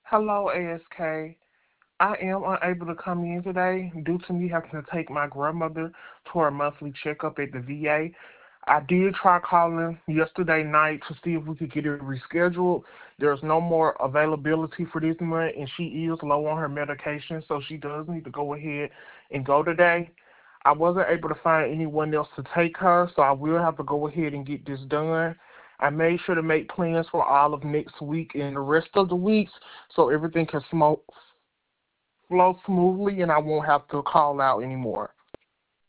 Hello, ASK. I am unable to come in today due to me having to take my grandmother to her monthly checkup at the VA. I did try calling yesterday night to see if we could get it rescheduled. There's no more availability for this month, and she is low on her medication, so she does need to go ahead and go today. I wasn't able to find anyone else to take her, so I will have to go ahead and get this done. I made sure to make plans for all of next week and the rest of the weeks so everything can flow smoothly and I won't have to call out anymore.